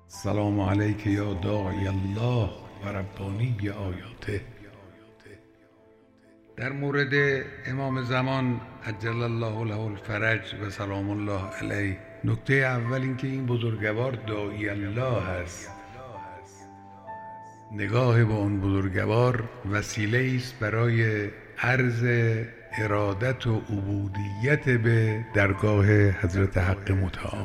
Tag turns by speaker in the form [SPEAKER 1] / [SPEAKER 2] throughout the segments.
[SPEAKER 1] سلام علیک یا داعی الله و ربانی آیاته. در مورد امام زمان عجل الله له الفرج و سلام الله علیه، نکته اول این که این بزرگوار داعی الله هست. نگاه به اون بزرگوار وسیله است برای عرض ارادت و عبودیت به درگاه حضرت حق متعال.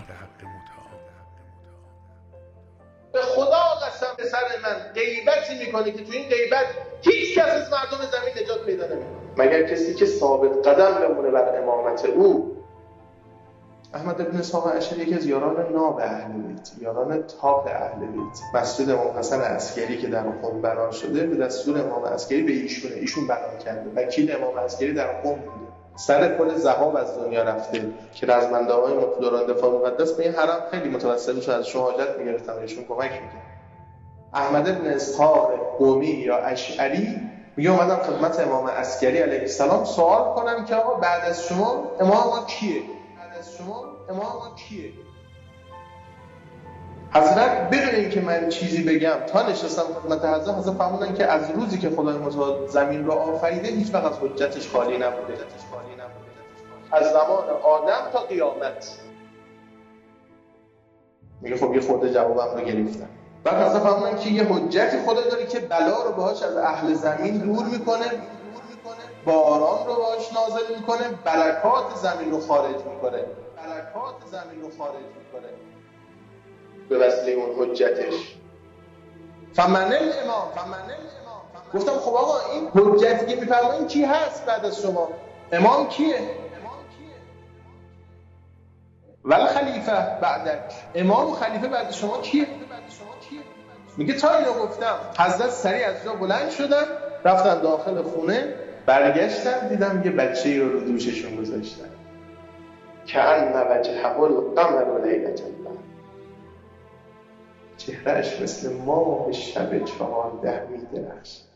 [SPEAKER 2] به خدا قسم پسر من غیبتی میکنه که تو این غیبت هیچ کس از مردم زمین نجات پیدا نمیکنه مگر کسی که ثابت قدم بمونه بر امامت او. احمد بن اسحاق اشعری یکی از یاران ناب اهل بیت، یاران تاپ اهل بیت. مسجد امام حسن عسکری که در قم بنا شده به دستور امام عسکری به ایشون بنا کرده. وکیل امام عسکری در قم بوده. سر پل ذهاب از دنیا رفته که رزمنده‌های دوران دفاع مقدس به این حرم خیلی متوسل شد، از حاجت می‌گرفتن و ایشون کمک می‌کرد. احمد بن اسحاق قمی یا اشعری میگه اومدم خدمت امام عسکری علیه السلام سوال کنم که آقا بعد از شما امام ما کیه؟ حضرت بدون این که من چیزی بگم تا نشستم خدمت حضرت فرمودن که از روزی که خدای متعال زمین رو آفریده هیچ وقت از حجتش خالی نبوده، از زمان آدم تا قیامت. میگه خب یه خورده جوابم رو گرفتم. بعد حضرت فرمودن که یه حجتی خدا داره که بلا رو باهاش از اهل زمین دور میکنه، باران رو باهاش نازل میکنه، برکات زمین رو خارج میکنه به وسیله اون حجتش. فمن الامام. گفتم خب آقا این حجتی که میفرمایید کی هست بعد از شما؟ امام کیه؟ ول خلیفه بعدک، امام و خلیفه بعد شما کیه؟ میگه تا اینو گفتم حضرت سریع از جا بلند شدن رفتن داخل خونه، برگشتن دیدم یه بچه‌ای رو دوششون گذاشتن که ان وجهه القمر لیلة البدر، چهرهش مثل ماه شب 14 می‌درخشد.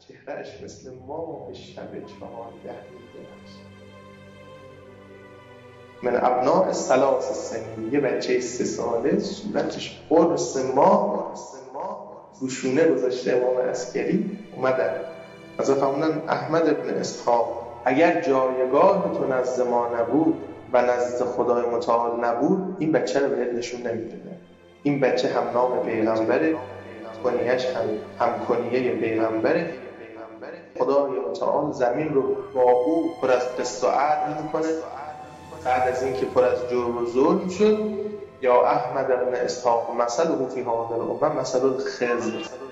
[SPEAKER 2] من ابناء ثلاث سنین، یه بچه 3 ساله صورتش قرص ماه روشونه گذاشته امام عسکری. اومدن از فرمودن احمد بن اسحاق اگر جایگاه تو نزد ما نبود و نزد خدای متعال نبود این بچه رو بهت نشون نمیدادن. این بچه هم نام پیغمبره، کنیهش هم کنیه پیغمبره. خدای متعال زمین رو با او پر از قسط و عدل میکنه. بعد از این که پر از جرم و ظلم شد، یا احمد بن اسحاق مثله فی هذا الامه مثل الخضر.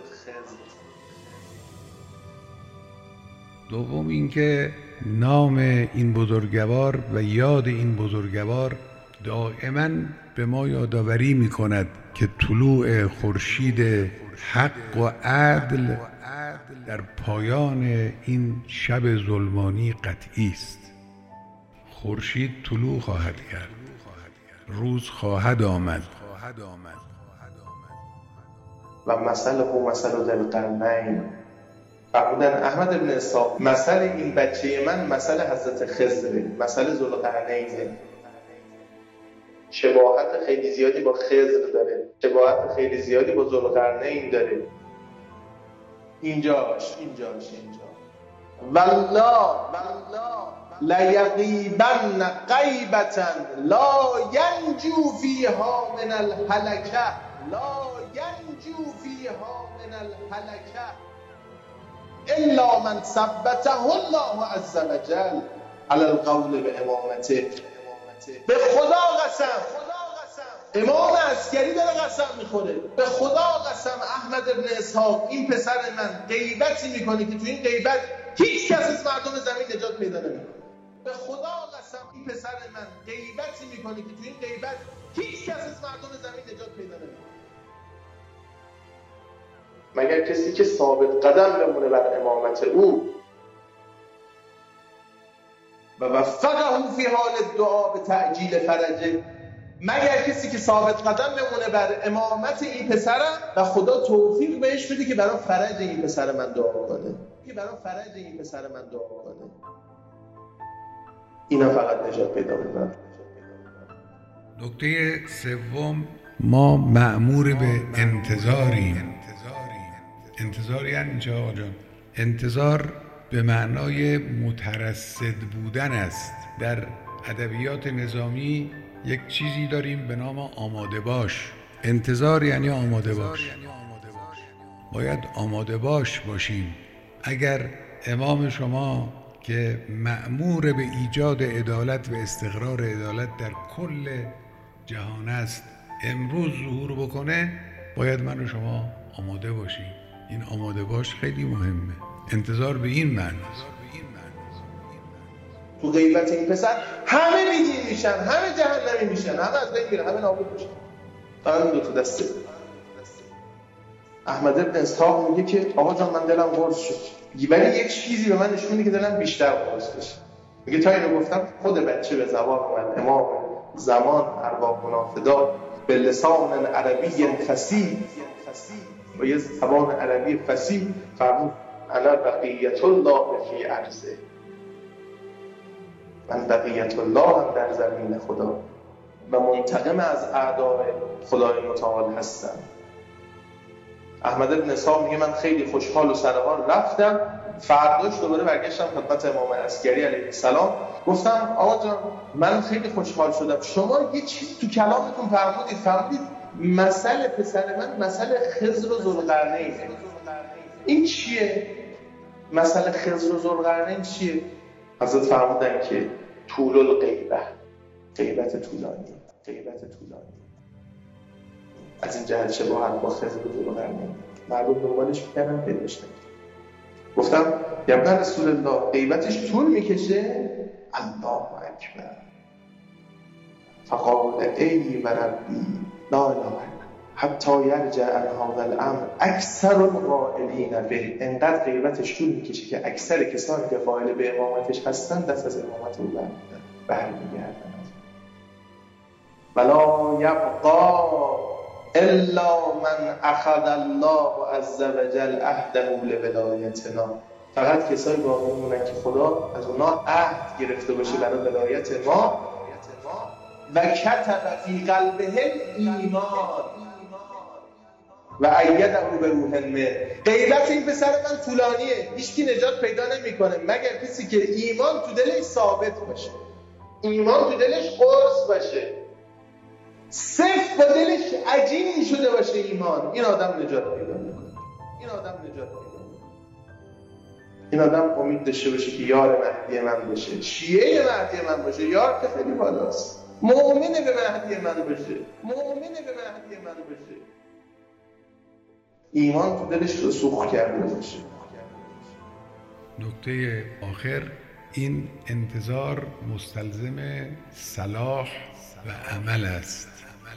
[SPEAKER 1] دوم اینکه نام این بزرگوار و یاد این بزرگوار دائما به ما یادآوری می‌کند که طلوع خورشید حق و عدل در پایان این شب ظلمانی قطعی است. خورشید طلوع خواهد کرد، روز خواهد آمد.
[SPEAKER 2] و مثله مثل ذوالقرنین. فرمودن احمد بن اسحاق مثل این بچه من مثل حضرت خضر، مثل ذوالقرنینه. شباهت خیلی زیادی با خضر داره، شباهت خیلی زیادی با ذوالقرنین داره. اینجاش والله لیغیبن غیبة لا ینجو فیها من الهلکه الا من ثبته الله عز وجل علی القول به امامته. به خدا قسم امام عسکری داره قسم میخوره، به خدا قسم احمد بن اسحاق این پسر من غیبتی میکنه که تو این غیبت هیچ کس از مردم زمین نجات پیدا نمیکنه. به خدا قسم این پسر من غیبتی میکنه که تو این غیبت هیچ کس از مردم زمین نجات پیدا نمیکنه مگر کسی که ثابت قدم بمونه بر امامت او. و وفقه فی حال الدعا به تعجیل فرجه، مگر کسی که ثابت قدم بمونه بر امامت این پسرم و خدا توفیق بهش بده که برای فرج این پسر من دعا کنه. اینا فقط نجات پیدا می‌کنن.
[SPEAKER 1] نکته سوم ما مأمور به انتظاریم. انتظار یعنی چه آقا جان؟ انتظار به معنای مترصد بودن است. در ادبیات نظامی یک چیزی داریم به نام آماده باش. انتظار یعنی آماده باش. باید آماده باش باشیم. اگر امام شما که مأمور به ایجاد عدالت و استقرار عدالت در کل جهان است امروز ظهور بکنه، باید من و شما آماده باشیم. این آماده باش خیلی مهمه. انتظار به این معناست.
[SPEAKER 2] تو غیبت این پسر همه بیدین میشن، همه جهنمی میشن، همه از بین میرن، همه نابود میشن. فقط دو تا دسته. احمد ابن اسحاق میگه که آقا جان من دلم قرص شد، ولی یک چیزی به من نشون میده که دلم بیشتر قرص بشه. میگه تا اینو گفتم خود بچه به زبان اومد. امام زمان ارواح فدا به لسان عربی فصیح و یه زبان عربی فصیح فرمود انا بقیت الله فی ارضه، من بقیت الله هم در زمین خدا و منتقم از اعدای خدای متعال هستم. احمد ابن اسحاق میگه من خیلی خوشحال و سرحال رفتم. فرداش دوباره برگشتم خدمت امام عسکری علیه السلام، گفتم آقا جان من خیلی خوشحال شدم، شما یه چیز تو کلامتون فرمودید مسئله پسر من مسئله خضر و ذوالقرنینه. این چیه؟ مسئله خضر و ذوالقرنین چیه؟ حضرت فرمودن که طول الغیبه، غیبت طولانی. از این جهت شباهت با خضر و ذوالقرنین. مردم دنبالش میکردن پیداش نمی‌کردن. گفتم یا ابن رسول الله غیبتش طول میکشه؟ الله اکبر. فقال ای و ربی لا اله حتی یرجع عن هذا الامر اکثر القائلین به. انقدر غیبتش طول میکشه که اکثر کسانی که قائل به امامتش هستن دست از امامت رو برمیگردن. ولا یبقى الا من اخذ الله عز وجل عهده لولایتنا. فقط کسایی باقی میمونن که خدا از اونا عهد گرفته باشه برای ولایت ما. و کتب فی قلبه ایمان و ایده به روح منه. غیبت این پسر من طولانیه، هیچکی نجات پیدا نمیکنه مگر کسی که ایمان تو دلش ثابت باشه، ایمان تو دلش قرص باشه، صرف با دلش عجین شده باشه ایمان. این آدم نجات پیدا میکنه. این آدم امید داشته باشه که یار مهدی من باشه، شیعه مهدی من باشه. یار که خیلی بالاست. مؤمن به مهدی من باشه. ایمان تو دلش رسوخ کرده باشه.
[SPEAKER 1] نکته آخر، این انتظار مستلزم صلاح و عمل است.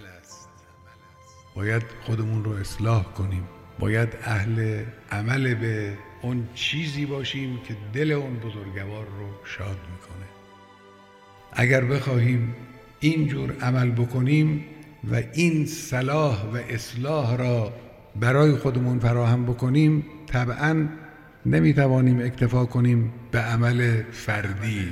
[SPEAKER 1] باید خودمون رو اصلاح کنیم. باید اهل عمل به اون چیزی باشیم که دل اون بزرگوار رو شاد میکنه. اگر بخواهیم اینجور عمل بکنیم و این صلاح و اصلاح را برای خودمون فراهم بکنیم، طبعاً نمیتوانیم اکتفا کنیم به عمل فردی.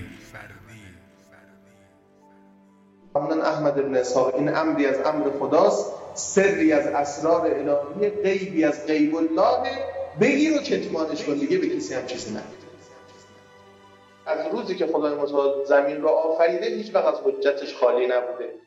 [SPEAKER 2] فرمودن احمد ابن اسحاق این امری از امر خداست، سری از اسرار الهی، غیبی از غیب الله، بگیر و کتمانش کن، دیگه به کسی هم چیزی نگید. از روزی که خدای متعال زمین رو آفریده هیچ وقت از حجتش خالی نبوده.